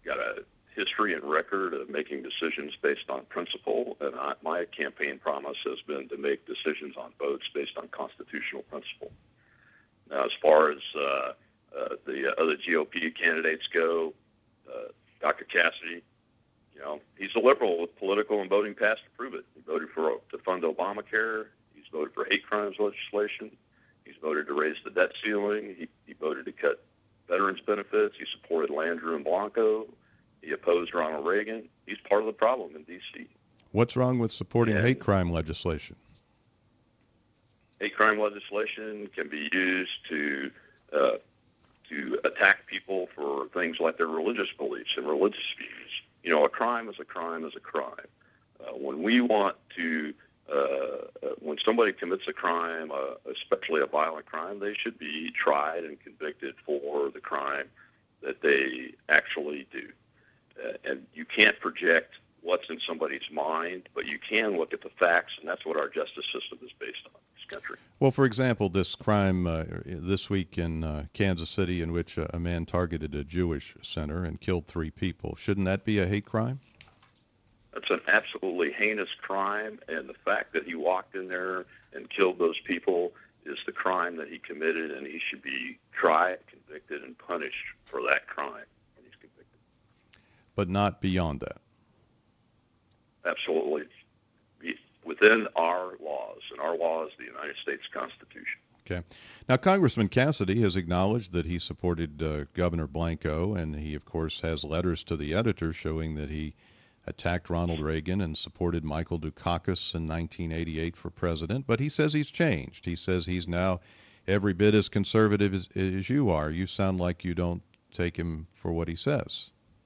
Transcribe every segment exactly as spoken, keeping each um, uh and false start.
got a history and record of making decisions based on principle, and I, my campaign promise has been to make decisions on votes based on constitutional principle. Now, as far as uh, uh, the other G O P candidates go, uh, Doctor Cassidy, you know, he's a liberal with political and voting past to prove it. He voted for to fund Obamacare. He's voted for hate crimes legislation. He's voted to raise the debt ceiling. He, he voted to cut veterans benefits. He supported Landrieu and Blanco. He opposed Ronald Reagan. He's part of the problem in D C. What's wrong with supporting and hate crime legislation? Hate crime legislation can be used to uh, to attack people for things like their religious beliefs and religious views. You know, a crime is a crime is a crime. Uh, when we want to, uh, uh, when somebody commits a crime, uh, especially a violent crime, they should be tried and convicted for the crime that they actually do. Uh, and you can't project what's in somebody's mind, but you can look at the facts, and that's what our justice system is based on in this country. Well, for example, this crime uh, this week in uh, Kansas City in which uh, a man targeted a Jewish center and killed three people. Shouldn't that be a hate crime? That's an absolutely heinous crime, and the fact that he walked in there and killed those people is the crime that he committed, and he should be tried, convicted, and punished for that crime when he's convicted. But not beyond that. Absolutely. Within our laws, and our law is the United States Constitution. Okay. Now, Congressman Cassidy has acknowledged that he supported uh, Governor Blanco, and he, of course, has letters to the editor showing that he attacked Ronald Reagan and supported Michael Dukakis in nineteen eighty-eight for president. But he says he's changed. He says he's now every bit as conservative as, as you are. You sound like you don't take him for what he says.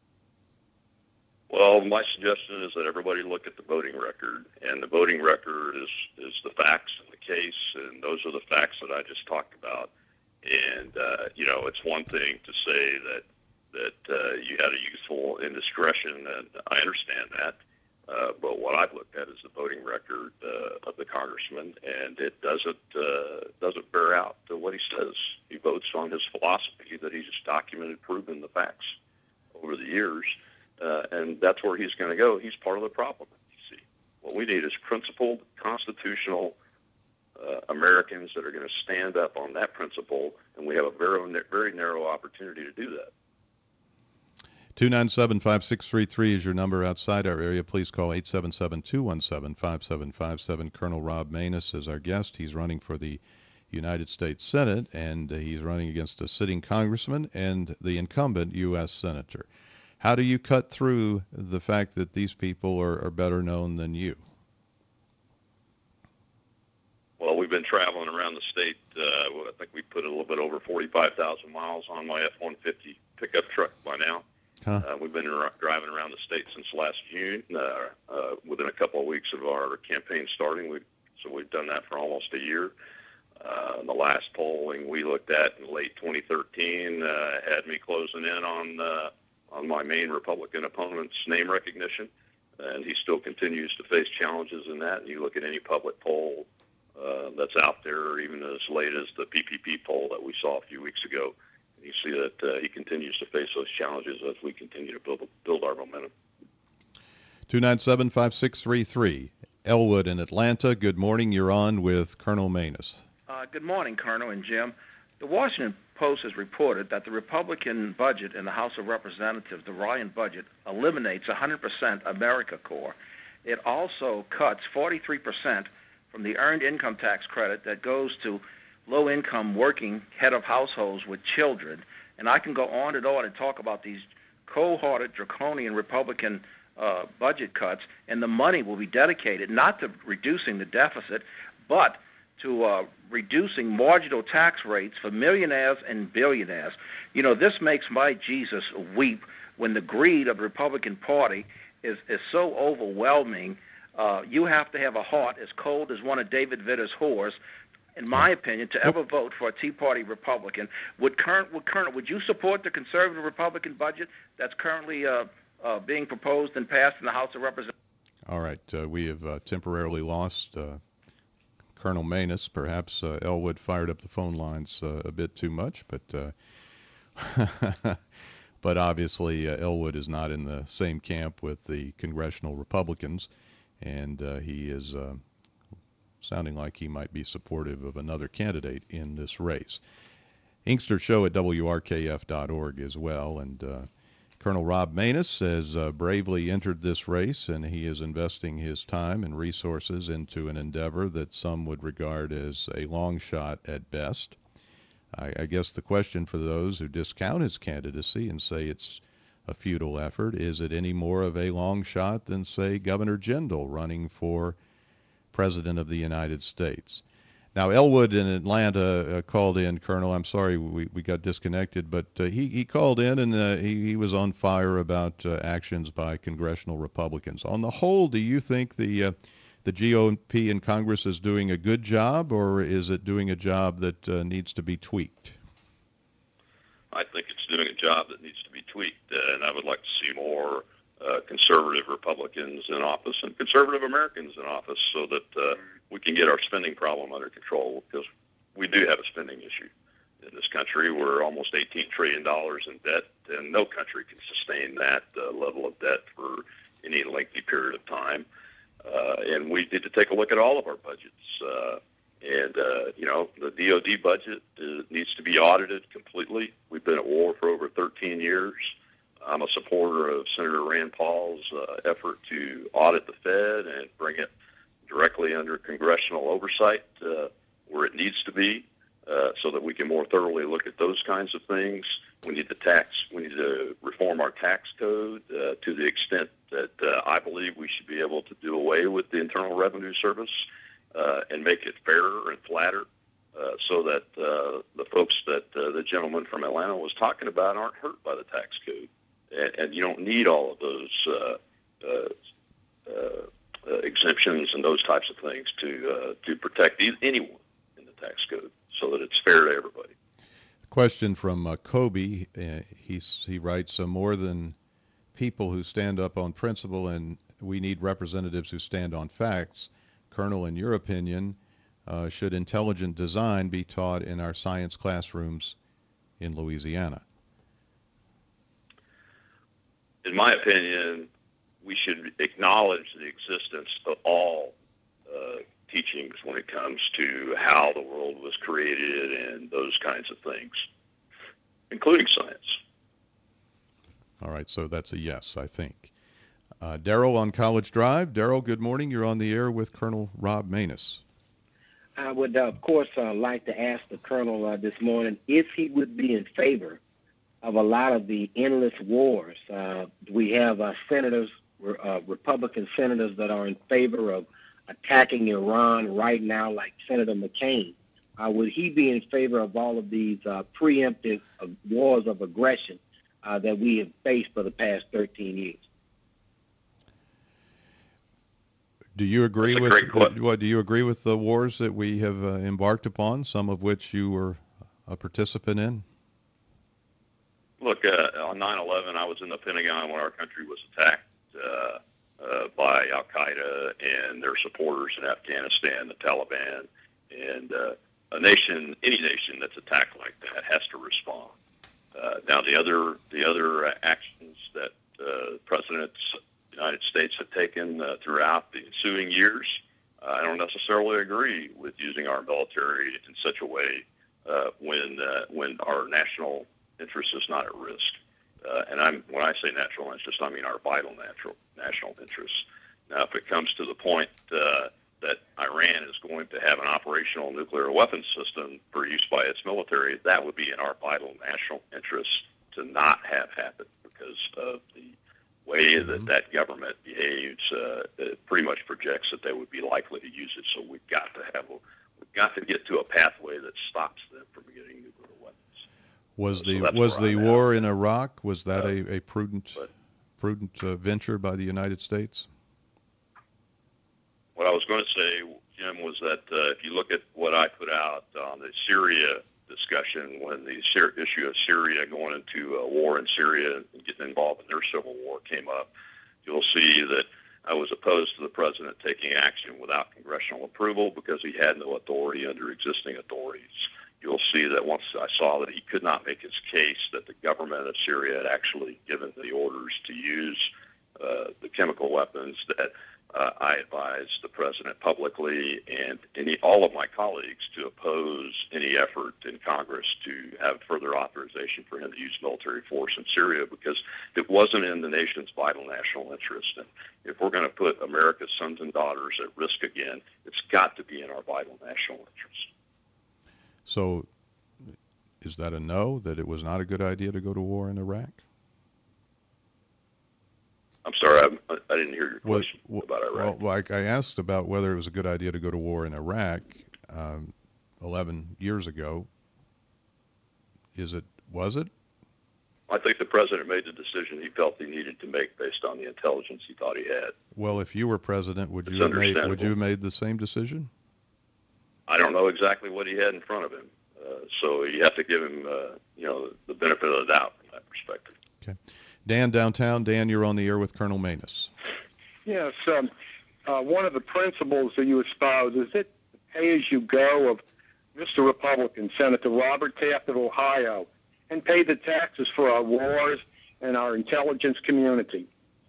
Well, my suggestion is that everybody look at the voting record, and the voting record is, is the facts in the case, and those are the facts that I just talked about. And, uh, you know, it's one thing to say that that uh, you had a youthful indiscretion, and I understand that, uh, but what I've looked at is the voting record uh, of the congressman, and it doesn't uh, doesn't bear out to what he says. He votes on his philosophy that he's just documented, proven the facts over the years. Uh, and that's where he's going to go. He's part of the problem. You see, what we need is principled, constitutional uh, Americans that are going to stand up on that principle, and we have a very, very narrow opportunity to do that. two nine seven, five six three three is your number outside our area. Please call eight seven seven, two one seven, five seven five seven. Colonel Rob Maness is our guest. He's running for the United States Senate, and uh, he's running against a sitting congressman and the incumbent U S Senator. How do you cut through the fact that these people are, are better known than you? Well, we've been traveling around the state. Uh, I think we put a little bit over forty-five thousand miles on my F one fifty pickup truck by now. Huh. Uh, we've been r- driving around the state since last June. Uh, uh, within a couple of weeks of our campaign starting, we so we've done that for almost a year. Uh, the last polling we looked at in late twenty thirteen uh, had me closing in on uh, on my main Republican opponent's name recognition, and he still continues to face challenges in that. And you look at any public poll uh, that's out there, even as late as the P P P poll that we saw a few weeks ago, and you see that uh, he continues to face those challenges as we continue to build build our momentum. two nine seven, five six three three. Elwood in Atlanta, good morning. You're on with Colonel Maness. Uh, good morning, Colonel and Jim. The Washington Post has reported that the Republican budget in the House of Representatives, the Ryan budget, eliminates one hundred percent AmeriCorps. It also cuts forty-three percent from the earned income tax credit that goes to low-income working head of households with children. And I can go on and on and talk about these cold-hearted, draconian Republican uh, budget cuts, and the money will be dedicated not to reducing the deficit, but to uh, reducing marginal tax rates for millionaires and billionaires. You know, this makes my Jesus weep when the greed of the Republican Party is, is so overwhelming. Uh, you have to have a heart as cold as one of David Vitter's whores, in my opinion, to ever vote for a Tea Party Republican. Would, current, would, Colonel, would you support the conservative Republican budget that's currently uh, uh, being proposed and passed in the House of Representatives? All right, uh, we have uh, temporarily lost uh, Colonel Maness. Perhaps uh, Elwood fired up the phone lines uh, a bit too much, but uh, but obviously uh, Elwood is not in the same camp with the congressional Republicans, and uh, he is uh, sounding like he might be supportive of another candidate in this race. Inkster Show at W R K F dot org as well, and uh, Colonel Rob Maness has uh, bravely entered this race, and he is investing his time and resources into an endeavor that some would regard as a long shot at best. I, I guess the question for those who discount his candidacy and say it's a futile effort, is it any more of a long shot than, say, Governor Jindal running for President of the United States? Now, Elwood in Atlanta uh, called in, Colonel. I'm sorry we, we got disconnected, but uh, he, he called in and uh, he, he was on fire about uh, actions by congressional Republicans. On the whole, do you think the uh, the G O P in Congress is doing a good job, or is it doing a job that uh, needs to be tweaked? I think it's doing a job that needs to be tweaked, uh, and I would like to see more uh, conservative Republicans in office and conservative Americans in office so that uh, we can get our spending problem under control, because we do have a spending issue in this country. We're almost eighteen trillion dollars in debt, and no country can sustain that uh, level of debt for any lengthy period of time. Uh, and we need to take a look at all of our budgets. Uh, and, uh, you know, the D O D budget uh, needs to be audited completely. We've been at war for over thirteen years. I'm a supporter of Senator Rand Paul's uh, effort to audit the Fed and bring it directly under congressional oversight uh, where it needs to be, uh, so that we can more thoroughly look at those kinds of things. We need the tax. We need to reform our tax code uh, to the extent that uh, I believe we should be able to do away with the Internal Revenue Service uh, and make it fairer and flatter, uh, so that uh, the folks that uh, the gentleman from Atlanta was talking about aren't hurt by the tax code. And, and you don't need all of those uh, uh, uh, uh, exemptions and those types of things to uh, to protect anyone in the tax code, so that it's fair to everybody. Question from uh, Kobe. Uh, he's, he writes, uh, more than people who stand up on principle, and we need representatives who stand on facts. Colonel, in your opinion, uh, should intelligent design be taught in our science classrooms in Louisiana? In my opinion, we should acknowledge the existence of all uh, teachings when it comes to how the world was created and those kinds of things, including science. All right, so that's a yes, I think. Uh, Darrell on College Drive. Darrell, good morning. You're on the air with Colonel Rob Maness. I would, uh, of course, uh, like to ask the Colonel uh, this morning if he would be in favor of a lot of the endless wars. Uh, we have uh, senators, uh, Republican senators that are in favor of attacking Iran right now, like Senator McCain. Uh, would he be in favor of all of these uh, preemptive uh, wars of aggression uh, that we have faced for the past thirteen years? Do you agree That's with the, what? Do you agree with the wars that we have uh, embarked upon? Some of which you were a participant in. Look, uh, on nine eleven, I was in the Pentagon when our country was attacked uh, uh, by Al Qaeda and their supporters in Afghanistan, the Taliban, and uh, a nation, any nation that's attacked like that has to respond. Uh, now, the other the other uh, actions that uh, presidents of the United States have taken uh, throughout the ensuing years, uh, I don't necessarily agree with using our military in such a way uh, when uh, when our national interest is not at risk. Uh, and I'm when I say national interest, I mean our vital natural national interests. Now, if it comes to the point uh, that Iran is going to have an operational nuclear weapons system for use by its military, that would be in our vital national interests to not have happen, because of the way that mm-hmm. that government behaves. Uh, it pretty much projects that they would be likely to use it. So we've got to have a, we've got to get to a pathway that stops them from getting nuclear weapons. Was so the was the I'm war at. in Iraq, was that uh, a, a prudent but, prudent uh, venture by the United States? What I was going to say, Jim, was that uh, if you look at what I put out on the Syria discussion, when the Syri- issue of Syria going into a war in Syria and getting involved in their civil war came up, you'll see that I was opposed to the president taking action without congressional approval because he had no authority under existing authorities. you'll see that once I saw that he could not make his case that the government of Syria had actually given the orders to use uh, the chemical weapons, that uh, I advised the president publicly and any, all of my colleagues to oppose any effort in Congress to have further authorization for him to use military force in Syria, because it wasn't in the nation's vital national interest. And if we're going to put America's sons and daughters at risk again, it's got to be in our vital national interest. So is that a no, that it was not a good idea to go to war in Iraq? I'm sorry, I, I didn't hear your Well, question well, about Iraq. Well, like I asked about whether it was a good idea to go to war in Iraq um, eleven years ago. Is it, was it? I think the president made the decision he felt he needed to make based on the intelligence he thought he had. Well, if you were president, would It's you have made, would understandable. you have made the same decision? I don't know exactly what he had in front of him, uh, so you have to give him, uh, you know, the benefit of the doubt from that perspective. Okay. Dan, downtown. Dan, you're on the air with Colonel Manus. Yes, um, uh, one of the principles that you espouse is it pay-as-you-go of Mister Republican, Senator Robert Taft of Ohio, and pay the taxes for our wars and our intelligence community.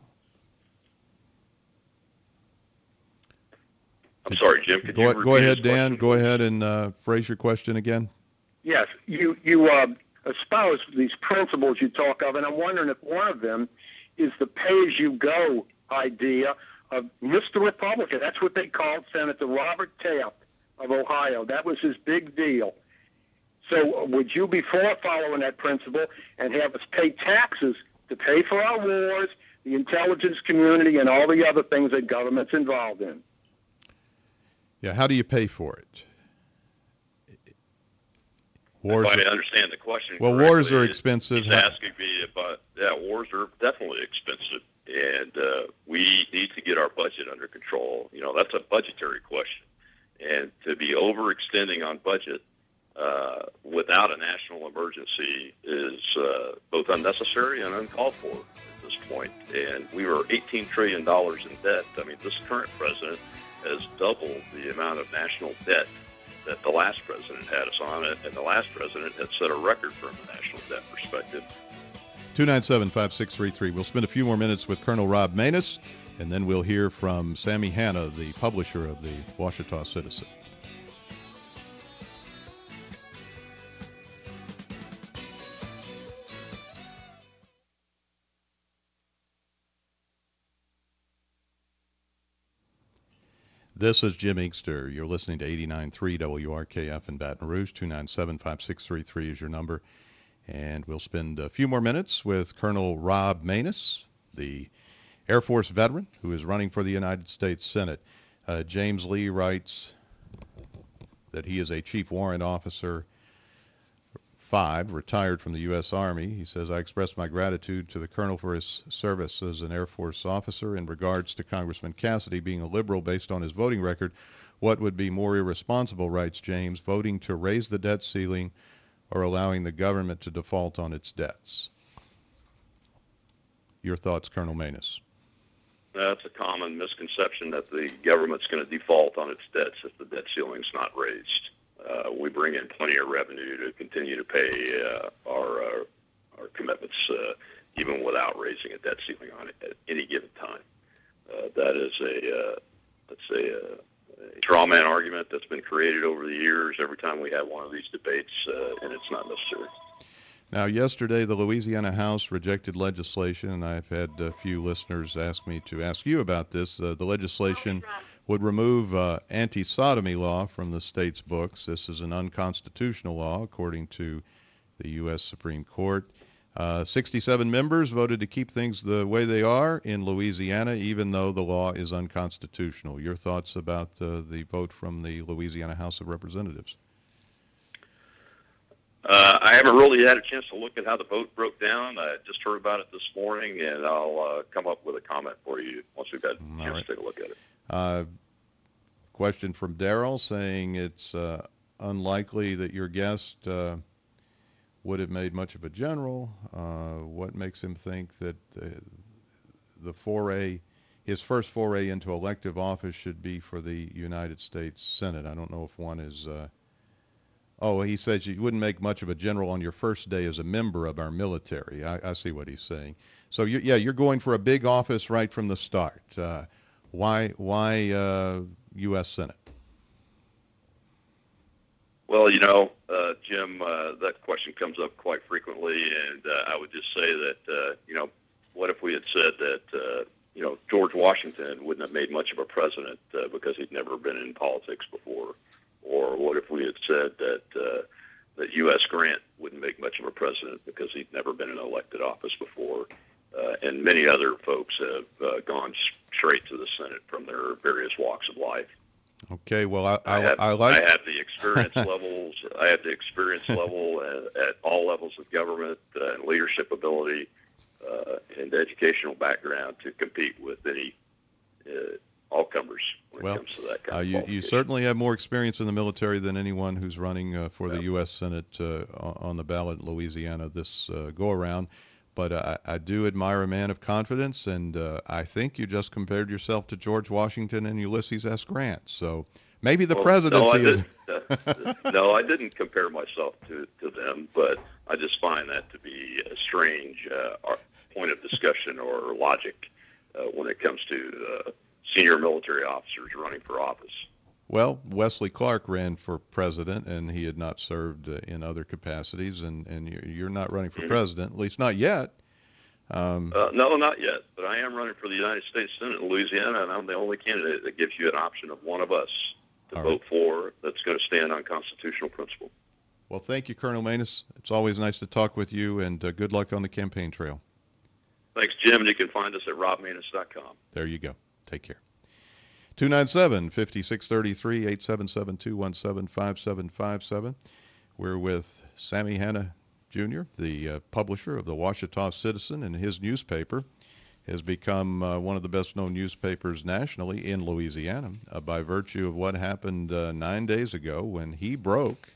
I'm sorry, Jim, could Go, you go repeat ahead, his Dan. question, Go please? ahead and uh, phrase your question again. Yes, you you uh, espouse these principles you talk of, and I'm wondering if one of them is the pay-as-you-go idea of Mister Republican. That's what they called Senator Robert Taft of Ohio. That was his big deal. So uh, would you be for following that principle and have us pay taxes to pay for our wars, the intelligence community, and all the other things that government's involved in? Yeah, how do you pay for it? Wars If I are, understand the question well, correctly, wars are he's- expensive. He's asking me about, yeah, wars are definitely expensive, and uh, we need to get our budget under control. You know, that's a budgetary question. And to be overextending on budget uh, without a national emergency is uh, both unnecessary and uncalled for at this point. And we were eighteen trillion dollars in debt. I mean, this current president has doubled the amount of national debt that the last president had us on it, and the last president had set a record from a national debt perspective. two nine seven, five six three three. We'll spend a few more minutes with Colonel Rob Manus, and then we'll hear from Sammy Hanna, the publisher of the Ouachita Citizen. This is Jim Inkster. You're listening to eighty-nine point three W R K F in Baton Rouge. two nine seven, five six three three is your number. And we'll spend a few more minutes with Colonel Rob Manus, the Air Force veteran who is running for the United States Senate. Uh, James Lee writes that he is a Chief Warrant Officer five, retired from the U S Army. He says, I express my gratitude to the Colonel for his service as an Air Force officer. In regards to Congressman Cassidy being a liberal based on his voting record, what would be more irresponsible, writes James, voting to raise the debt ceiling or allowing the government to default on its debts? Your thoughts, Colonel Manus? That's a common misconception that the government's going to default on its debts if the debt ceiling's not raised. Uh, we bring in plenty of revenue to continue to pay uh, our, uh, our commitments, uh, even without raising a debt ceiling on it at any given time. Uh, that is a, uh, let's say, a, a straw man argument that's been created over the years every time we have one of these debates, uh, and it's not necessary. Now, yesterday, the Louisiana House rejected legislation, and I've had a few listeners ask me to ask you about this. Uh, the legislation would remove uh, anti-sodomy law from the state's books. This is an unconstitutional law, according to the U S Supreme Court. Uh, sixty-seven members voted to keep things the way they are in Louisiana, even though the law is unconstitutional. Your thoughts about uh, the vote from the Louisiana House of Representatives? Uh, I haven't really had a chance to look at how the vote broke down. I just heard about it this morning, and I'll uh, come up with a comment for you once we've had a chance right. to take a look at it. Uh, question from Daryl saying it's uh, unlikely that your guest uh, would have made much of a general. Uh, what makes him think that uh, the foray, his first foray into elective office should be for the United States Senate? I don't know if one is uh, Oh, he says you wouldn't make much of a general on your first day as a member of our military. I, I see what he's saying. So, you, yeah, you're going for a big office right from the start. Uh, why why uh, U S Senate? Well, you know, uh, Jim, uh, that question comes up quite frequently, and uh, I would just say that, uh, you know, what if we had said that, uh, you know, George Washington wouldn't have made much of a president uh, because he'd never been in politics before? Or what if we had said that uh, that U S Grant wouldn't make much of a president because he'd never been in elected office before? Uh, and many other folks have uh, gone straight to the Senate from their various walks of life. Okay, well, I, I, I, have, I like... I have the experience levels. I have the experience level at, at all levels of government uh, and leadership ability uh, and educational background to compete with any uh, all-comers when well, it comes to that kind uh, of you, you certainly have more experience in the military than anyone who's running uh, for yeah. the U S Senate uh, on the ballot in Louisiana this uh, go-around. But uh, I do admire a man of confidence, and uh, I think you just compared yourself to George Washington and Ulysses S. Grant. So maybe the well, presidency no, I is... uh, no, I didn't compare myself to, to them, but I just find that to be a strange uh, point of discussion or logic uh, when it comes to uh, senior military officers running for office. Well, Wesley Clark ran for president, and he had not served uh, in other capacities, and, and you're, you're not running for mm-hmm. president, at least not yet. Um, uh, no, not yet, but I am running for the United States Senate in Louisiana, and I'm the only candidate that gives you an option of one of us to vote right. for that's going to stand on constitutional principle. Well, thank you, Colonel Maness. It's always nice to talk with you, and uh, good luck on the campaign trail. Thanks, Jim, and you can find us at rob maness dot com. There you go. Take care. two nine seven, five six three three, eight seven seven, two one seven, five seven five seven. We're with Sammy Hanna Junior, the uh, publisher of the Ouachita Citizen, and his newspaper has become uh, one of the best-known newspapers nationally in Louisiana uh, by virtue of what happened uh, nine days ago when he broke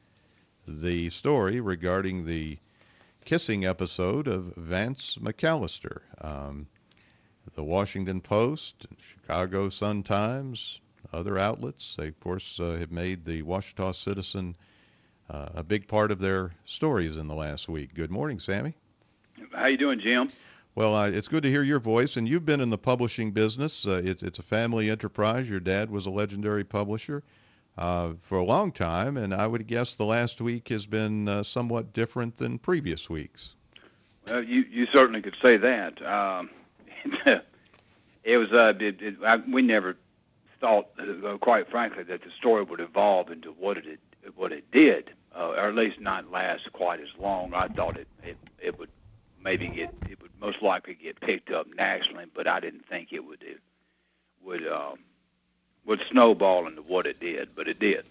the story regarding the kissing episode of Vance McAllister. Um, The Washington Post, Chicago Sun-Times, other outlets, they, of course, uh, have made the Ouachita Citizen uh, a big part of their stories in the last week. Good morning, Sammy. How you doing, Jim? Well, uh, it's good to hear your voice, and you've been in the publishing business. Uh, it's, it's a family enterprise. Your dad was a legendary publisher uh, for a long time, and I would guess the last week has been uh, somewhat different than previous weeks. Well, you, you certainly could say that. Um, It was. Uh, it, it, I, we never thought, uh, quite frankly, that the story would evolve into what it what it did, uh, or at least not last quite as long. I thought it, it it would maybe get it would most likely get picked up nationally, but I didn't think it would it would um, would snowball into what it did. But it did.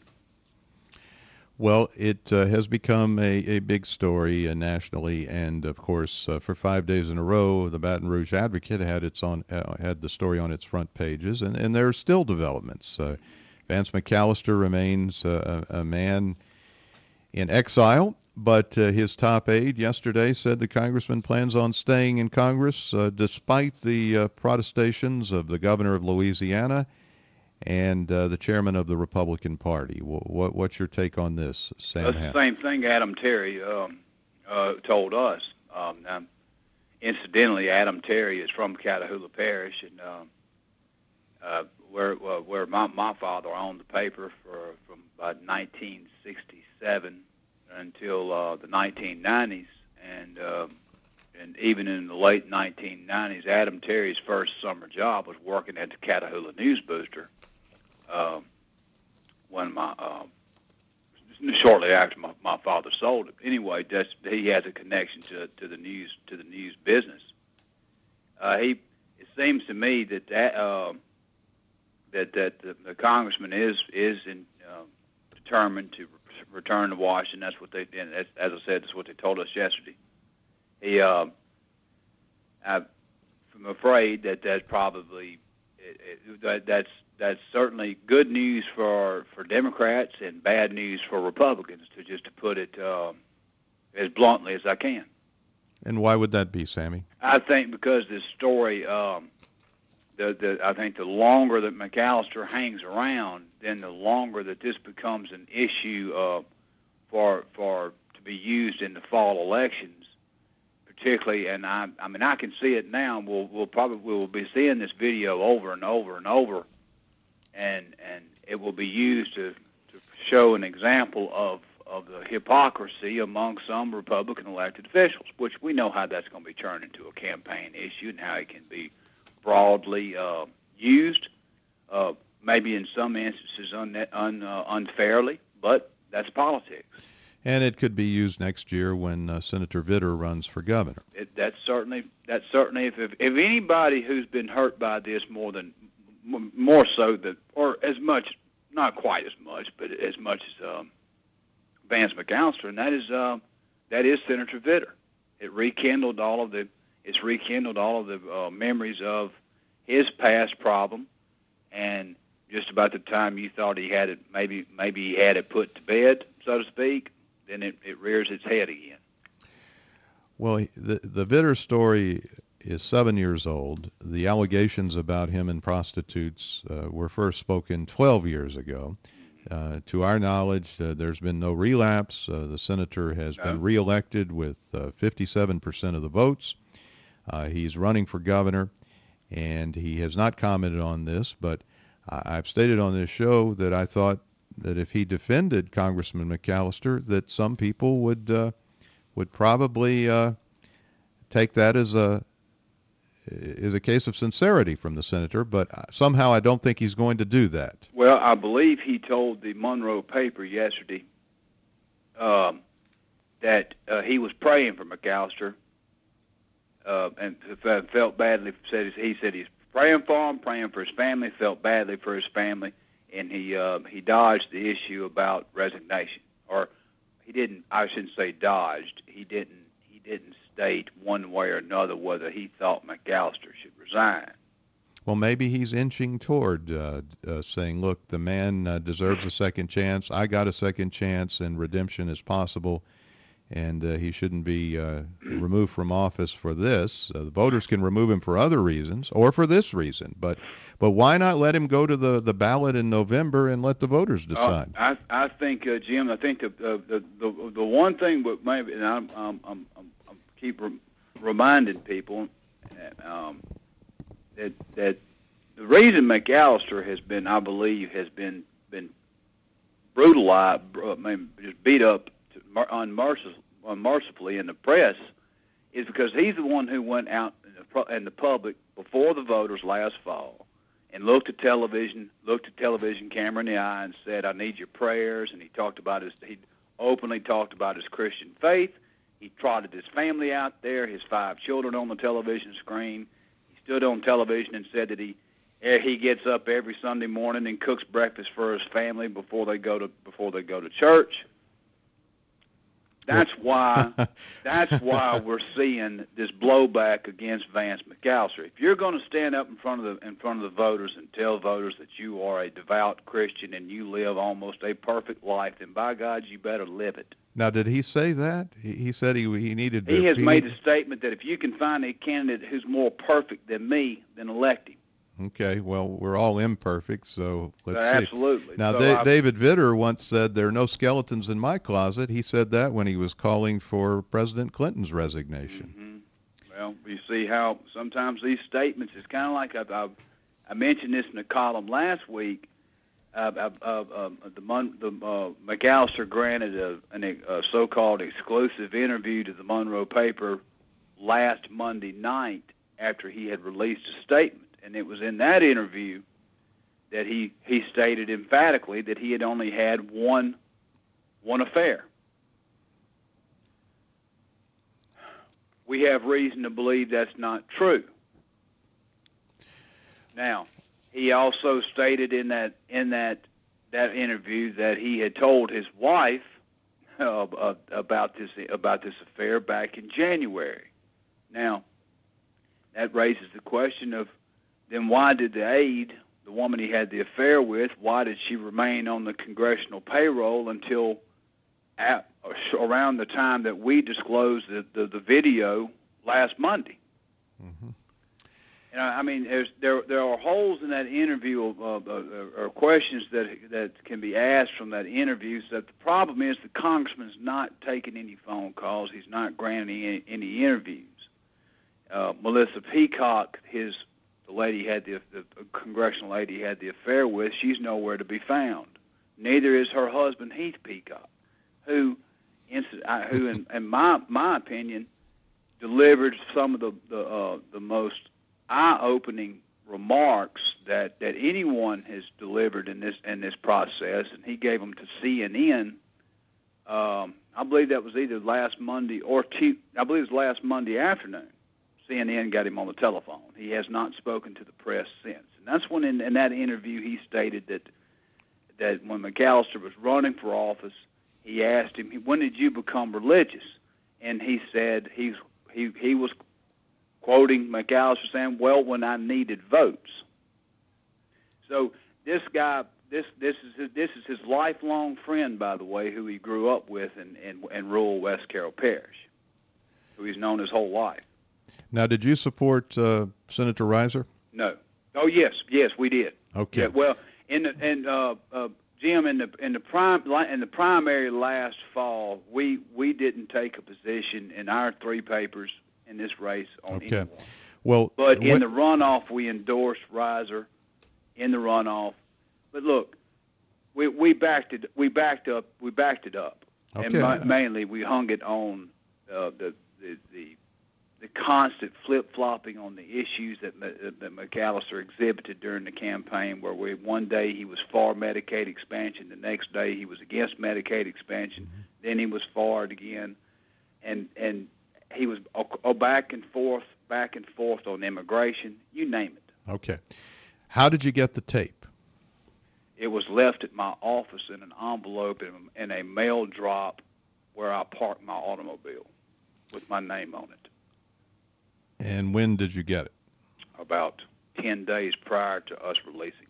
Well, it uh, has become a, a big story uh, nationally, and of course, uh, for five days in a row, the Baton Rouge Advocate had its on uh, had the story on its front pages, and, and there are still developments. Uh, Vance McAllister remains uh, a, a man in exile, but uh, his top aide yesterday said the congressman plans on staying in Congress uh, despite the uh, protestations of the governor of Louisiana and uh, the chairman of the Republican Party. What, what's your take on this, Sam? That's the same thing Adam Terry um, uh, told us. Um, now, incidentally, Adam Terry is from Catahoula Parish, and uh, uh, where uh, where my, my father owned the paper for from about nineteen sixty-seven until uh, the nineteen nineties, and uh, and even in the late nineteen nineties, Adam Terry's first summer job was working at the Catahoula News Booster. Uh, when my uh, shortly after my, my father sold it. Anyway, that's, he has a connection to to the news to the news business. Uh, he it seems to me that that uh, that that the, the congressman is is in, uh, determined to re- return to Washington. That's what they and as, as I said, that's what they told us yesterday. He uh, I'm afraid that that's probably it, it, that, that's that's certainly good news for, for Democrats and bad news for Republicans, to just to put it uh, as bluntly as I can. And why would that be, Sammy? I think because this story, um, the the I think the longer that McAllister hangs around, then the longer that this becomes an issue uh, for for to be used in the fall elections, particularly. And I I mean I can see it now. We'll we'll probably we'll be seeing this video over and over and over, and and it will be used to to show an example of of the hypocrisy among some Republican elected officials, which we know how that's going to be turned into a campaign issue and how it can be broadly uh, used, uh, maybe in some instances un- un- uh, unfairly, but that's politics. And it could be used next year when uh, Senator Vitter runs for governor. It, that's certainly that's certainly if, if if anybody who's been hurt by this more than m- more so that or as much, not quite as much, but as much as um, Vance McAllister, and that is uh, that is Senator Vitter. It rekindled all of the it's rekindled all of the uh, memories of his past problem, and just about the time you thought he had it, maybe maybe he had it put to bed, so to speak, then it, it rears its head again. Well, the the Vitter story is seven years old. The allegations about him and prostitutes uh, were first spoken twelve years ago. Uh, to our knowledge, uh, there's been no relapse. Uh, the senator has no. been reelected with uh, fifty-seven percent of the votes. Uh, he's running for governor, and he has not commented on this, but I- I've stated on this show that I thought that if he defended Congressman McAllister, that some people would uh, would probably uh, take that as a is a case of sincerity from the senator, but somehow I don't think he's going to do that. Well, I believe he told the Monroe paper yesterday um, that uh, he was praying for McAllister uh, and felt badly. Said he said he's praying for him, praying for his family, felt badly for his family, and he uh, he dodged the issue about resignation, or he didn't. I shouldn't say dodged. He didn't. He didn't state one way or another whether he thought McAllister should resign. Well, maybe he's inching toward uh, uh, saying, look, the man uh, deserves a second chance. I got a second chance, and redemption is possible, and uh, he shouldn't be uh, removed from office for this. Uh, the voters can remove him for other reasons or for this reason, but but why not let him go to the, the ballot in November and let the voters decide? Uh, I I think, uh, Jim, I think the uh, the, the the one thing, but maybe, and I'm I'm I'm, I'm keep re- reminding people that, um, that that the reason McAllister has been, I believe, has been been brutalized, I mean, just beat up to, unmerciful, unmercifully in the press, is because he's the one who went out in the, in the public before the voters last fall and looked at television, looked at television camera in the eye and said, "I need your prayers." And he talked about his, he openly talked about his Christian faith. He trotted his family out there, his five children on the television screen. He stood on television and said that he he gets up every Sunday morning and cooks breakfast for his family before they go to before they go to church. That's why that's why we're seeing this blowback against Vance McAllister. If you're going to stand up in front of the in front of the voters and tell voters that you are a devout Christian and you live almost a perfect life, then by God, you better live it. Now, did he say that? He, he said he he needed to... He has he made need... a statement that if you can find a candidate who's more perfect than me, then elect him. Okay, well, we're all imperfect, so let's uh, see. Absolutely. Now, so da- David Vitter once said, there are no skeletons in my closet. He said that when he was calling for President Clinton's resignation. Mm-hmm. Well, you see how sometimes these statements, it's kind of like I, I, I mentioned this in the column last week. Uh, uh, uh, uh, the, Mon- the uh, McAllister granted a, an, a so-called exclusive interview to the Monroe paper last Monday night after he had released a statement. And it was in that interview that he, he stated emphatically that he had only had one one affair. We have reason to believe that's not true. Now, he also stated in that in that that interview that he had told his wife uh, uh, about this about this affair back in January. Now, that raises the question of, then why did the aide, the woman he had the affair with, why did she remain on the congressional payroll until at, around the time that we disclosed the, the, the video last Monday? Mm-hmm. You know, I mean, there's, there there are holes in that interview, uh, uh, or questions that that can be asked from that interview. So that the problem is the congressman's not taking any phone calls. He's not granting any, any interviews. Uh, Melissa Peacock, his the lady he had the, the congressional lady he had the affair with, she's nowhere to be found. Neither is her husband Heath Peacock, who, who in, in my my opinion, delivered some of the the, uh, the most eye-opening remarks that, that anyone has delivered in this in this process, and he gave them to C N N. Um, I believe that was either last Monday or two, I believe it was last Monday afternoon. C N N got him on the telephone. He has not spoken to the press since, and that's when in, in that interview he stated that that when McAllister was running for office, he asked him, "When did you become religious?" And he said he's he he was. Quoting McAllister saying, "Well, when I needed votes." So this guy, this this is his, this is his lifelong friend, by the way, who he grew up with in, in, in rural West Carroll Parish, who he's known his whole life. Now, did you support uh, Senator Reiser? No. Oh yes, yes, we did. Okay. Yeah, well, in the and uh, uh, Jim, in the in the prime in the primary last fall, we we didn't take a position in our three papers in this race on okay. anyone. Well, but in what, the runoff, we endorsed Reiser in the runoff. But look, we we backed it. We backed up. We backed it up, okay. and ma- mainly we hung it on uh, the, the the the constant flip flopping on the issues that that McAllister exhibited during the campaign. Where we one day he was for Medicaid expansion, the next day he was against Medicaid expansion, mm-hmm. then he was for it again, and and. He was oh, back and forth, back and forth on immigration, you name it. Okay. How did you get the tape? It was left at my office in an envelope in, in a mail drop where I parked my automobile with my name on it. And when did you get it? About ten days prior to us releasing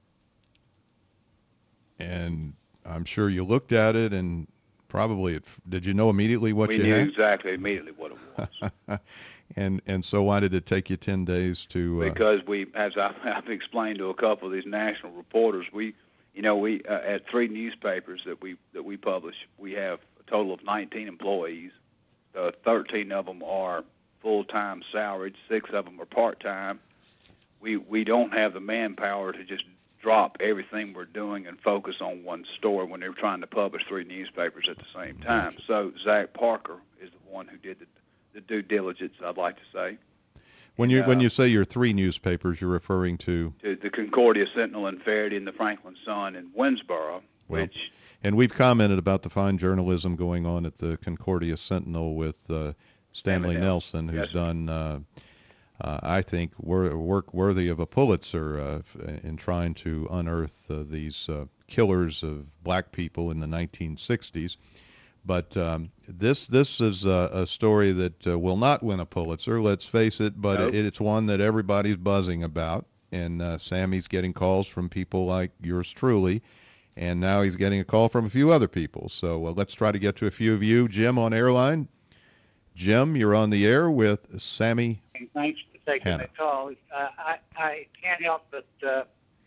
it. And I'm sure you looked at it and probably, it, did you know immediately what we you knew had? exactly immediately what it was. and and so why did it take you ten days to? Uh... Because we, as I, I've explained to a couple of these national reporters, we, you know, we uh, at three newspapers that we that we publish, we have a total of nineteen employees. Uh, thirteen of them are full-time salaried. Six of them are part-time. We we don't have the manpower to just drop everything we're doing and focus on one story when they're trying to publish three newspapers at the same time. So Zach Parker is the one who did the, the due diligence, I'd like to say. When and, you uh, when you say your three newspapers, you're referring to? To the Concordia Sentinel and Faraday and the Franklin Sun in Winsboro, well, which... And we've commented about the fine journalism going on at the Concordia Sentinel with uh, Stanley Nelson, who's yes. done... Uh, Uh, I think wor- work worthy of a Pulitzer uh, in trying to unearth uh, these uh, killers of black people in the nineteen sixties. But um, this this is a, a story that uh, will not win a Pulitzer, let's face it, but nope. it, it's one that everybody's buzzing about. And uh, Sammy's getting calls from people like yours truly, and now he's getting a call from a few other people. So uh, let's try to get to a few of you. Jim on Airline. Jim, you're on the air with Sammy. Thanks for taking Hannah. the call. Uh, I, I can't help but uh,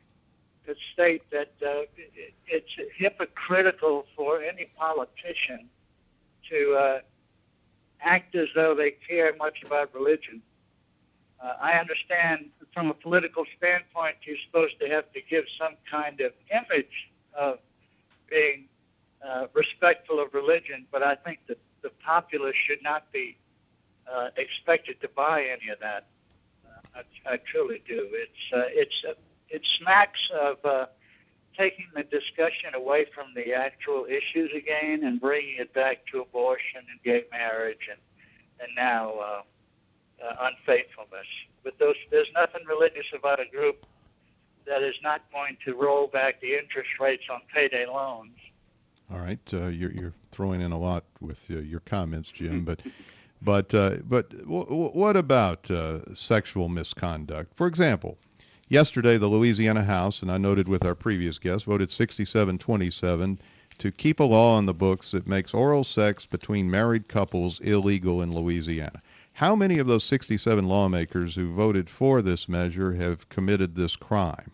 to state that uh, it, it's hypocritical for any politician to uh, act as though they care much about religion. Uh, I understand from a political standpoint you're supposed to have to give some kind of image of being uh, respectful of religion, but I think that the populace should not be uh, expected to buy any of that. Uh, I, I truly do. It's uh, it's uh, it smacks of uh, taking the discussion away from the actual issues again and bringing it back to abortion and gay marriage and and now uh, uh, unfaithfulness. But those, there's nothing religious about a group that is not going to roll back the interest rates on payday loans. All right, uh, you're you're throwing in a lot with uh, your comments, Jim. But but uh, but w- w- what about uh, sexual misconduct? For example, yesterday the Louisiana House, and I noted with our previous guest, voted sixty-seven twenty-seven to keep a law on the books that makes oral sex between married couples illegal in Louisiana. How many of those sixty-seven lawmakers who voted for this measure have committed this crime?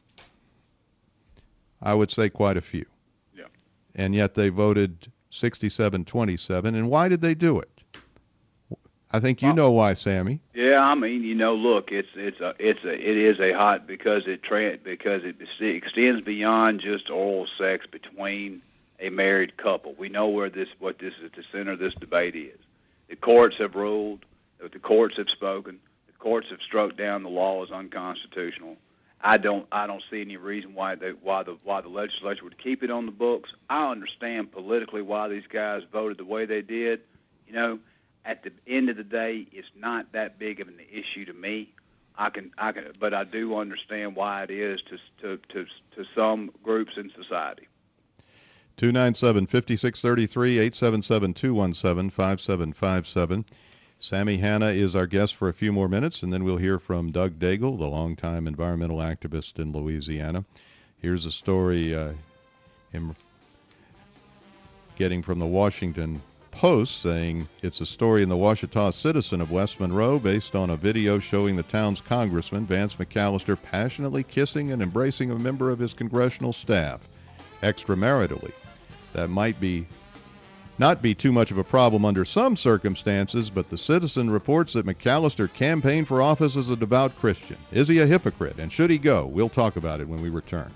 I would say quite a few. Yeah. And yet they voted sixty-seven twenty-seven. And why did they do it? I think you know why, Sammy. Yeah, I mean, you know, look, it's it's a it's a it is a hot because it tra- because it extends beyond just oral sex between a married couple. We know where this what this is the center of this debate is. The courts have ruled, the courts have spoken, the courts have struck down the law as unconstitutional. I don't I don't see any reason why they why the why the legislature would keep it on the books. I understand politically why these guys voted the way they did. You know, at the end of the day, it's not that big of an issue to me. I can, I can, but I do understand why it is to to to, to some groups in society. two nine seven, five six three three, eight seven seven, two one seven, five seven five seven. Sammy Hanna is our guest for a few more minutes, and then we'll hear from Doug Daigle, the longtime environmental activist in Louisiana. Here's a story uh, him getting from the Washington Post saying it's a story in the Ouachita Citizen of West Monroe based on a video showing the town's congressman, Vance McAllister, passionately kissing and embracing a member of his congressional staff extramaritally. That might be not be too much of a problem under some circumstances, but the Citizen reports that McAllister campaigned for office as a devout Christian. Is he a hypocrite, and should he go? We'll talk about it when we return.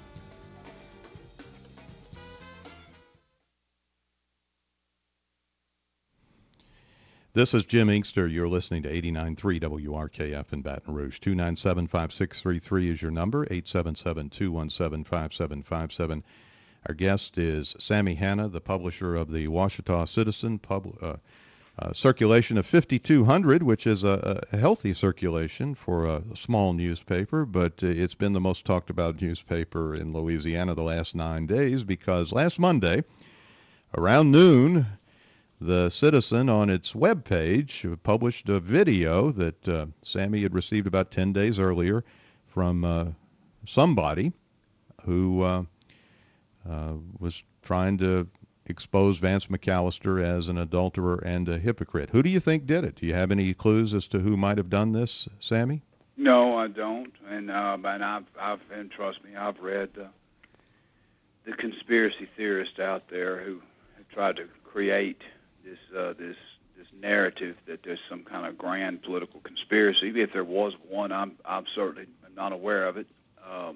This is Jim Inkster. You're listening to eighty-nine point three W R K F in Baton Rouge. two nine seven, five six three three is your number, eight seven seven, two one seven, five seven five seven. Our guest is Sammy Hanna, the publisher of the Ouachita Citizen, pub, uh, uh, circulation of fifty-two hundred, which is a, a healthy circulation for a, a small newspaper, but uh, it's been the most talked about newspaper in Louisiana the last nine days because last Monday, around noon, the Citizen on its webpage published a video that uh, Sammy had received about ten days earlier from uh, somebody who uh, uh, was trying to expose Vance McAllister as an adulterer and a hypocrite. Who do you think did it? Do you have any clues as to who might have done this, Sammy? No, I don't. And uh, and I've, I've and trust me, I've read uh, the conspiracy theorists out there who have tried to create this uh, this this narrative that there's some kind of grand political conspiracy. If there was one, I'm I'm certainly not aware of it. Um,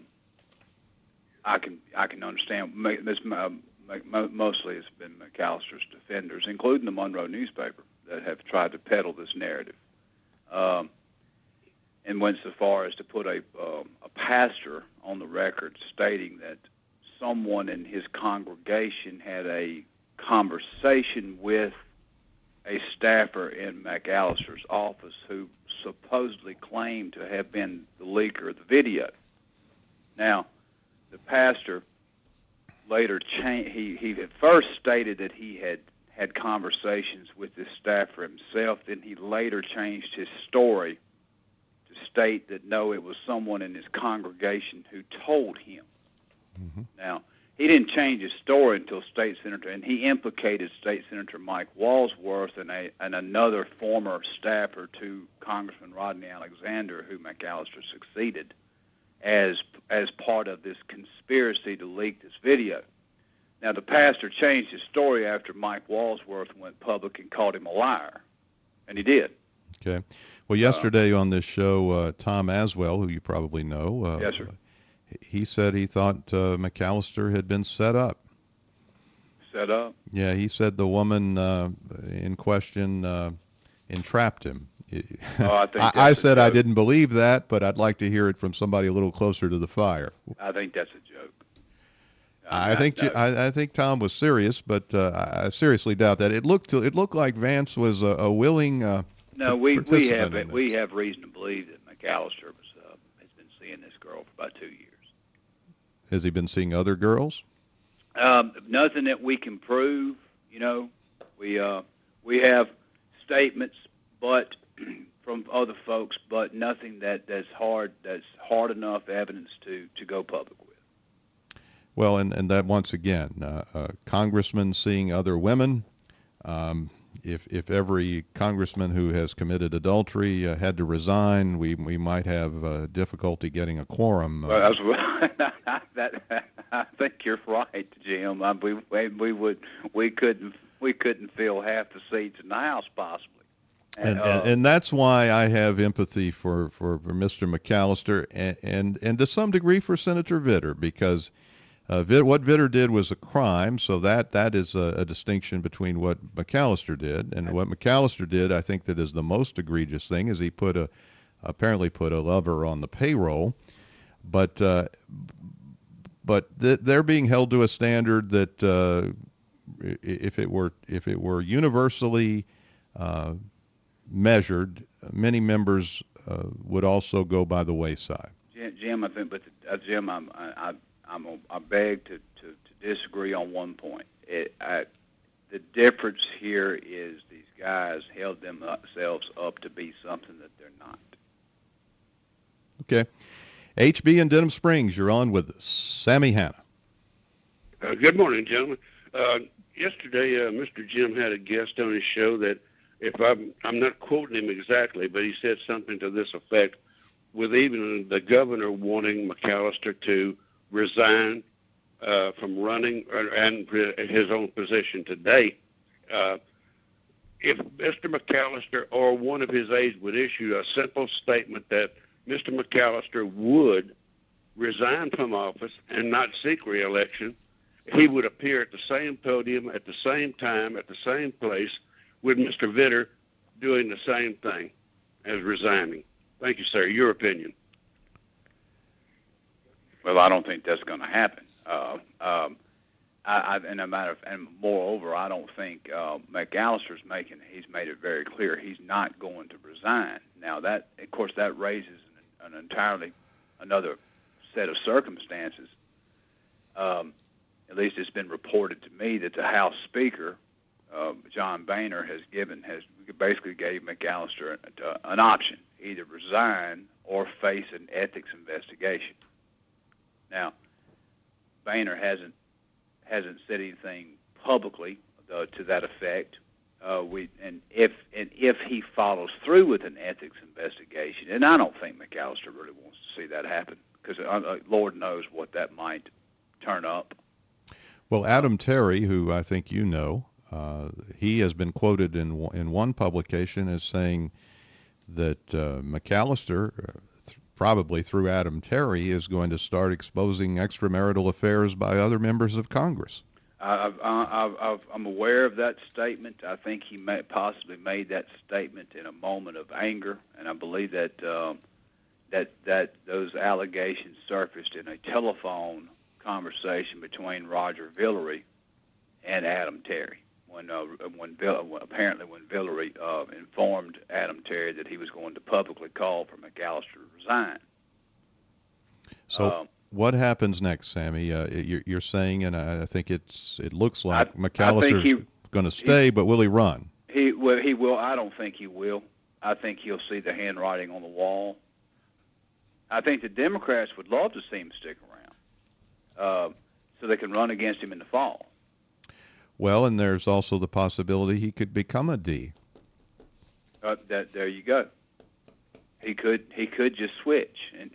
I can I can understand. This um, mostly it's been McAllister's defenders, including the Monroe newspaper, that have tried to peddle this narrative, um, and went so far as to put a um, a pastor on the record stating that someone in his congregation had a conversation with a staffer in McAllister's office who supposedly claimed to have been the leaker of the video. Now, the pastor later changed. He, he at first stated that he had had conversations with this staffer himself. Then he later changed his story to state that, no, it was someone in his congregation who told him. Mm-hmm. Now, he didn't change his story until State Senator, and he implicated State Senator Mike Walsworth and, a, and another former staffer to Congressman Rodney Alexander, who McAllister succeeded, as as part of this conspiracy to leak this video. Now, the pastor changed his story after Mike Walsworth went public and called him a liar, and he did. Okay. Well, yesterday uh, on this show, uh, Tom Aswell, who you probably know, uh, yes, sir. He said he thought uh, McAllister had been set up. Set up? Yeah, he said the woman uh, in question uh, entrapped him. Oh, I, think I, I said I didn't believe that, but I'd like to hear it from somebody a little closer to the fire. I think that's a joke. I, I think I, I think Tom was serious, but uh, I seriously doubt that. It looked it looked like Vance was a, a willing. Uh, no, we we have we have reason to believe that McAllister was uh, has been seeing this girl for about two years. Has he been seeing other girls? Um, nothing that we can prove. You know, we uh, we have statements, but from other folks, but nothing that, that's hard that's hard enough evidence to, to go public with. Well, and, and that once again, uh, uh, congressmen seeing other women, um, if if every congressman who has committed adultery uh, had to resign, we we might have uh, difficulty getting a quorum. Uh, well, that's, that, I think you're right, Jim. I, we we would we couldn't we couldn't fill half the seats in the House possibly. And, uh, and and that's why I have empathy for, for, for Mister McAllister and, and and to some degree for Senator Vitter, because uh, Vitt, what Vitter did was a crime, so that that is a, a distinction between what McAllister did and what McAllister did. I think that is the most egregious thing, is he put a apparently put a lover on the payroll, but uh, but th- they're being held to a standard that uh, if it were if it were universally uh, measured, many members uh, would also go by the wayside. Jim, I think, but uh, Jim, I'm, I, I'm, I beg to, to, to disagree on one point. It, I, the difference here is these guys held themselves up to be something that they're not. Okay. H B in Denham Springs, you're on with Sammy Hanna. Uh, good morning, gentlemen. Uh, yesterday, uh, Mister Jim had a guest on his show that, if I'm, I'm not quoting him exactly, but he said something to this effect, with even the governor wanting McAllister to resign uh, from running and his own position today. Uh, if Mister McAllister or one of his aides would issue a simple statement that Mister McAllister would resign from office and not seek re-election, he would appear at the same podium, at the same time, at the same place, with Mister Vitter doing the same thing as resigning. Thank you, sir. Your opinion. Well, I don't think that's going to happen. Uh, um, I, I, and a matter of, and moreover, I don't think uh, McAllister's making. He's made it very clear he's not going to resign. Now, that, of course, that raises an, an entirely another set of circumstances. Um, at least it's been reported to me that the House Speaker, Uh, John Boehner, has given has basically gave McAllister an, an option: either resign or face an ethics investigation. Now, Boehner hasn't hasn't said anything publicly uh, to that effect. Uh, we and if and if he follows through with an ethics investigation, and I don't think McAllister really wants to see that happen, because uh, Lord knows what that might turn up. Well, Adam Terry, who I think you know. Uh, he has been quoted in in one publication as saying that uh, McAllister, uh, th- probably through Adam Terry, is going to start exposing extramarital affairs by other members of Congress. I've, I've, I've, I'm aware of that statement. I think he may, possibly made that statement in a moment of anger, and I believe that um, that that those allegations surfaced in a telephone conversation between Roger Villery and Adam Terry. When, uh, when apparently when Villery uh, informed Adam Terry that he was going to publicly call for McAllister to resign. So um, what happens next, Sammy? Uh, you're, you're saying, and I think it's it looks like I, McAllister's going to stay, he, but will he run? He well, he will. I don't think he will. I think he'll see the handwriting on the wall. I think the Democrats would love to see him stick around, uh, so they can run against him in the fall. Well, and there's also the possibility he could become a D. Uh, that there you go. He could he could just switch, and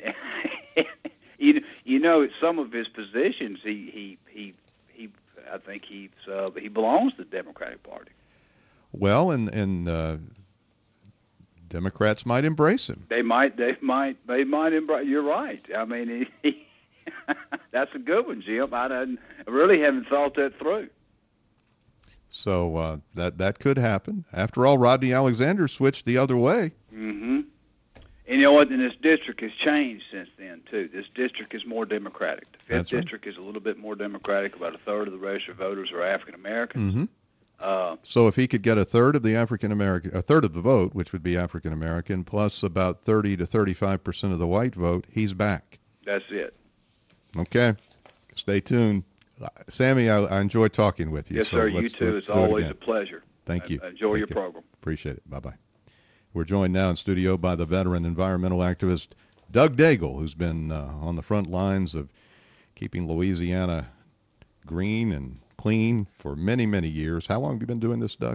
you you know some of his positions he he he, he I think he's uh, he belongs to the Democratic Party. Well, and and uh, Democrats might embrace him. They might they might they might embrace. You're right. I mean, he, he that's a good one, Jim. I, I really haven't thought that through. So uh, that that could happen. After all, Rodney Alexander switched the other way. Mm-hmm. And you know what? And this district has changed since then, too. This district is more Democratic. The fifth That's right. district is a little bit more Democratic. About a third of the registered voters are African Americans. Mm-hmm. Uh, so if he could get a third of the African American, a third of the vote, which would be African American, plus about thirty to thirty-five percent of the white vote, he's back. That's it. Okay. Stay tuned. Sammy, I, I enjoy talking with you. Yes, so sir. Let's, you too. let's It's always it a pleasure. Thank you. I, enjoy Take your care. program. Appreciate it. Bye-bye. We're joined now in studio by the veteran environmental activist Doug Daigle, who's been uh, on the front lines of keeping Louisiana green and clean for many, many years. How long have you been doing this, Doug? Uh,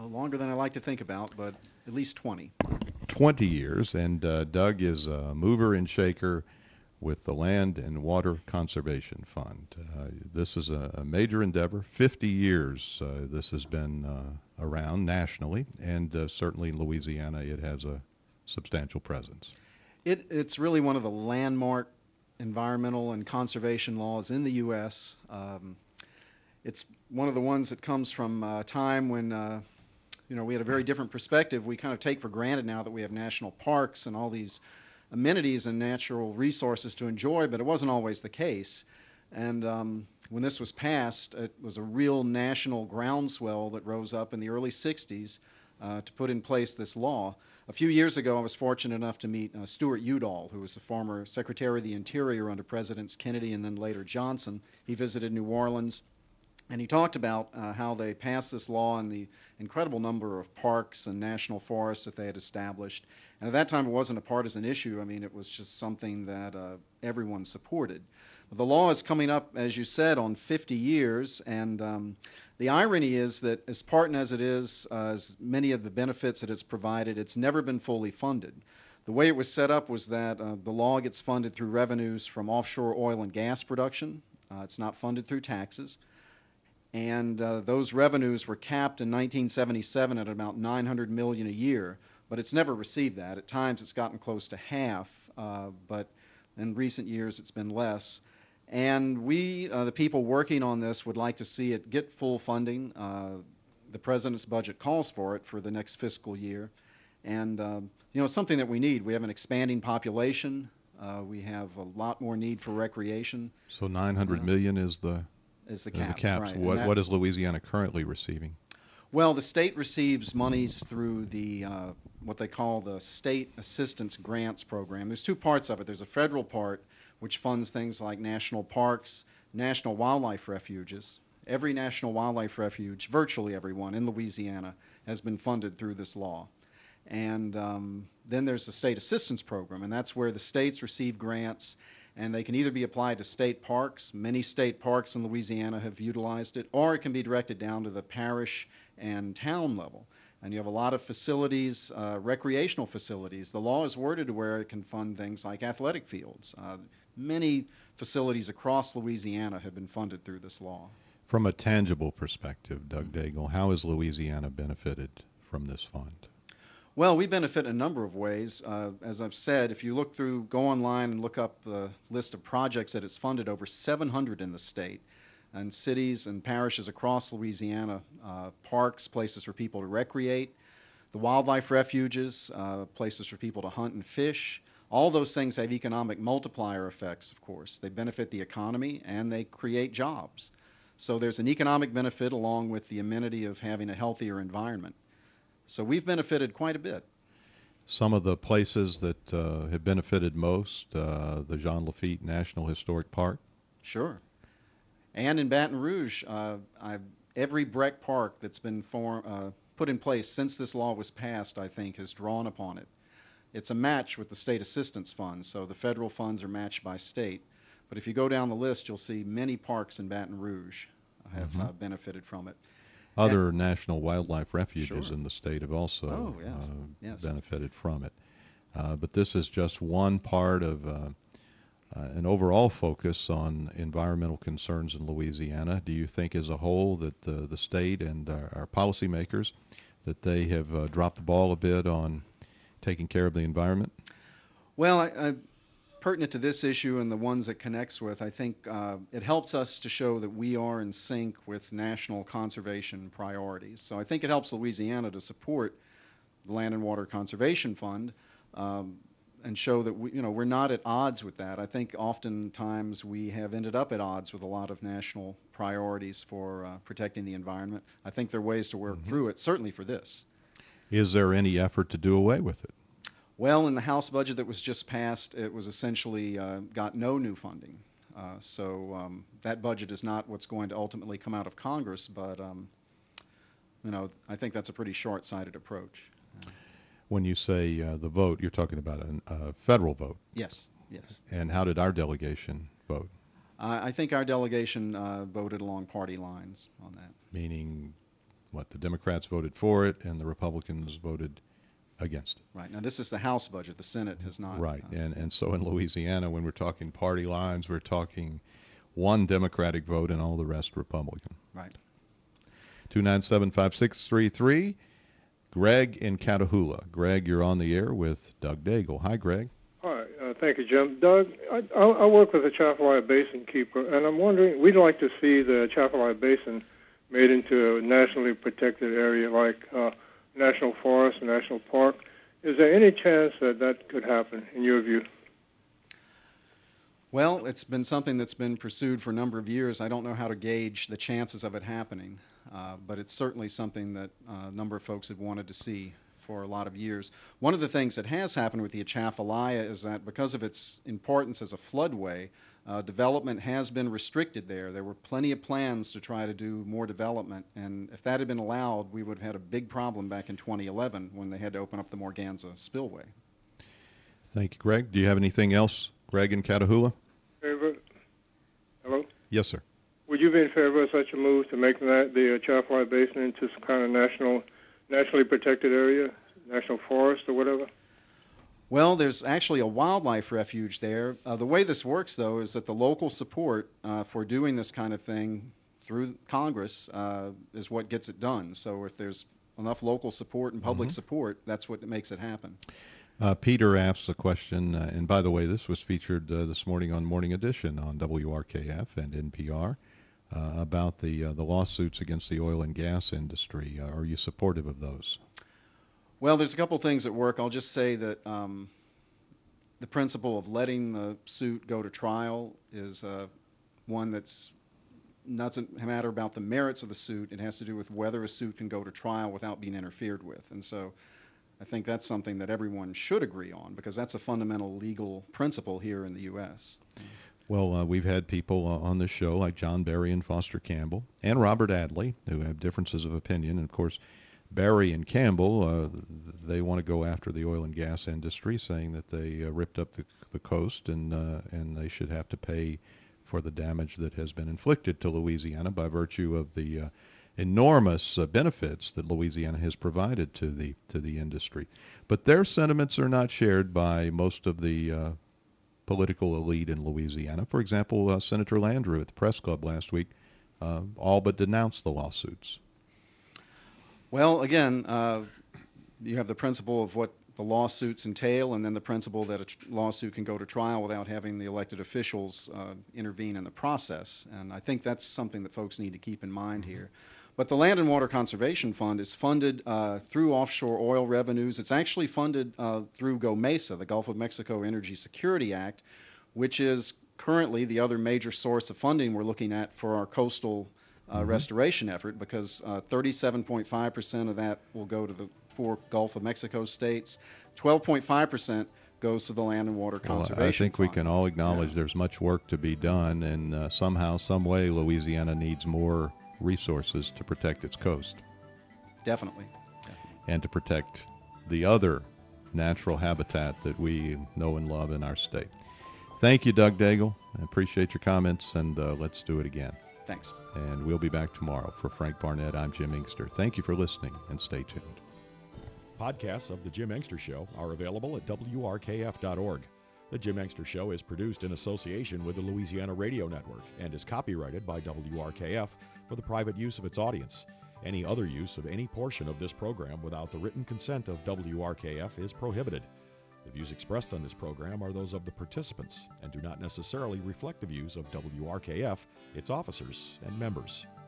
longer than I like to think about, but at least twenty. twenty years, and uh, Doug is a mover and shaker with the Land and Water Conservation Fund. Uh, this is a, a major endeavor. fifty years uh, this has been uh, around nationally, and uh, certainly in Louisiana it has a substantial presence. It, it's really one of the landmark environmental and conservation laws in the U S Um, it's one of the ones that comes from a time when uh, you know, we had a very different perspective. We kind of take for granted now that we have national parks and all these amenities and natural resources to enjoy, but it wasn't always the case. And um, when this was passed, it was a real national groundswell that rose up in the early sixties uh, to put in place this law. A few years ago, I was fortunate enough to meet uh, Stuart Udall, who was the former Secretary of the Interior under Presidents Kennedy and then later Johnson. He visited New Orleans, and he talked about uh, how they passed this law and the incredible number of parks and national forests that they had established. And at that time, it wasn't a partisan issue. I mean, it was just something that uh, everyone supported. But the law is coming up, as you said, on fifty years, and um, the irony is that as part as it is, uh, as many of the benefits that it's provided, it's never been fully funded. The way it was set up was that uh, the law gets funded through revenues from offshore oil and gas production. Uh, it's not funded through taxes. And uh, those revenues were capped in nineteen seventy-seven at about nine hundred million dollars a year, but it's never received that. At times it's gotten close to half, uh, but in recent years it's been less. And we, uh, the people working on this, would like to see it get full funding. Uh, the President's budget calls for it for the next fiscal year. And, uh, you know, it's something that we need. We have an expanding population. Uh, we have a lot more need for recreation. So nine hundred uh, million is the... is the cap. The caps. Right. What, that, what is Louisiana currently receiving? Well, the state receives monies through the uh, what they call the State Assistance Grants Program. There's two parts of it. There's a federal part, which funds things like national parks, national wildlife refuges. Every national wildlife refuge, virtually everyone in Louisiana, has been funded through this law. And um, then there's the State Assistance Program, and that's where the states receive grants, and they can either be applied to state parks. Many state parks in Louisiana have utilized it, or it can be directed down to the parish and town level. And you have a lot of facilities, uh, recreational facilities. The law is worded to where it can fund things like athletic fields. Uh, many facilities across Louisiana have been funded through this law. From a tangible perspective, Doug Daigle, how has Louisiana benefited from this fund? Well, we benefit in a number of ways. Uh, as I've said, if you look through, go online and look up the list of projects that it's funded, over seven hundred in the state, and cities and parishes across Louisiana, uh, parks, places for people to recreate, the wildlife refuges, uh, places for people to hunt and fish. All those things have economic multiplier effects, of course. They benefit the economy and they create jobs. So there's an economic benefit along with the amenity of having a healthier environment. So we've benefited quite a bit. Some of the places that uh, have benefited most, uh, the Jean Lafitte National Historic Park. Sure. And in Baton Rouge, uh, I've, every B R E C park that's been form, uh, put in place since this law was passed, I think, has drawn upon it. It's a match with the state assistance funds, so the federal funds are matched by state. But if you go down the list, you'll see many parks in Baton Rouge have mm-hmm. uh, benefited from it. Other and, national wildlife refuges sure. in the state have also oh, yes. Uh, yes. benefited from it. Uh, but this is just one part of uh, uh, an overall focus on environmental concerns in Louisiana. Do you think as a whole that uh, the state and our, our policymakers, that they have uh, dropped the ball a bit on taking care of the environment? Well, I, I pertinent to this issue and the ones it connects with, I think uh, it helps us to show that we are in sync with national conservation priorities. So I think it helps Louisiana to support the Land and Water Conservation Fund um, and show that we, you know, we're not at odds with that. I think oftentimes we have ended up at odds with a lot of national priorities for uh, protecting the environment. I think there are ways to work mm-hmm. through it, certainly for this. Is there any effort to do away with it? Well, in the House budget that was just passed, it was essentially uh, got no new funding. Uh, so um, that budget is not what's going to ultimately come out of Congress, but um, you know, I think that's a pretty short-sighted approach. Uh, when you say uh, the vote, you're talking about a uh, federal vote. Yes, yes. And how did our delegation vote? Uh, I think our delegation uh, voted along party lines on that. Meaning what, the Democrats voted for it and the Republicans voted against it. Right. Now, this is the House budget. The Senate has not. Right. Uh, and, and so in Louisiana, when we're talking party lines, we're talking one Democratic vote and all the rest Republican. Right. two nine seven, five six three three. Greg in Catahoula. Greg, you're on the air with Doug Daigle. Hi, Greg. Hi, uh, thank you, Jim. Doug, I, I, I work with the Atchafalaya Basin Keeper, and I'm wondering, we'd like to see the Atchafalaya Basin made into a nationally protected area like uh, National Forest, National Park. Is there any chance that that could happen, in your view? Well, it's been something that's been pursued for a number of years. I don't know how to gauge the chances of it happening, uh, but it's certainly something that uh, a number of folks have wanted to see for a lot of years. One of the things that has happened with the Atchafalaya is that because of its importance as a floodway, uh, development has been restricted there. There were plenty of plans to try to do more development, and if that had been allowed, we would have had a big problem back in twenty eleven when they had to open up the Morganza spillway. Thank you, Greg. Do you have anything else, Greg in Catahoula? Favor? Hello? Yes, sir. Would you be in favor of such a move to make that, the Atchafalaya Basin into some kind of national, nationally protected area, national forest or whatever? Well, there's actually a wildlife refuge there. Uh, the way this works, though, is that the local support uh, for doing this kind of thing through Congress uh, is what gets it done. So if there's enough local support and public mm-hmm. support, that's what makes it happen. Uh, Peter asks a question, uh, and by the way, this was featured uh, this morning on Morning Edition on W R K F and N P R uh, about the uh, the lawsuits against the oil and gas industry. Uh, are you supportive of those? Well, there's a couple things at work. I'll just say that um, the principle of letting the suit go to trial is uh, one that's doesn't matter about the merits of the suit. It has to do with whether a suit can go to trial without being interfered with. And so I think that's something that everyone should agree on because that's a fundamental legal principle here in the U S. Well, uh, we've had people uh, on this show like John Barry and Foster Campbell and Robert Adley who have differences of opinion. And, of course, Barry and Campbell, uh, they want to go after the oil and gas industry, saying that they uh, ripped up the, the coast and uh, and they should have to pay for the damage that has been inflicted to Louisiana by virtue of the uh, enormous uh, benefits that Louisiana has provided to the to the industry. But their sentiments are not shared by most of the uh, political elite in Louisiana. For example, uh, Senator Landrieu at the press club last week uh, all but denounced the lawsuits. Well, again, uh, you have the principle of what the lawsuits entail, and then the principle that a tr- lawsuit can go to trial without having the elected officials uh, intervene in the process. And I think that's something that folks need to keep in mind here. But the Land and Water Conservation Fund is funded uh, through offshore oil revenues. It's actually funded uh, through GOMESA, the Gulf of Mexico Energy Security Act, which is currently the other major source of funding we're looking at for our coastal Uh, mm-hmm. restoration effort, because uh, thirty-seven point five percent of that will go to the four Gulf of Mexico states. twelve point five percent goes to the Land and Water Conservation Well, I think Fund. we can all acknowledge yeah. there's much work to be done, and uh, somehow, some way, Louisiana needs more resources to protect its coast. Definitely. Definitely. And to protect the other natural habitat that we know and love in our state. Thank you, Doug Daigle. I appreciate your comments, and uh, let's do it again. Thanks. And we'll be back tomorrow. For Frank Barnett, I'm Jim Inkster. Thank you for listening, and stay tuned. Podcasts of The Jim Inkster Show are available at W R K F dot org. The Jim Inkster Show is produced in association with the Louisiana Radio Network and is copyrighted by W R K F for the private use of its audience. Any other use of any portion of this program without the written consent of W R K F is prohibited. The views expressed on this program are those of the participants and do not necessarily reflect the views of W R K F, its officers, and members.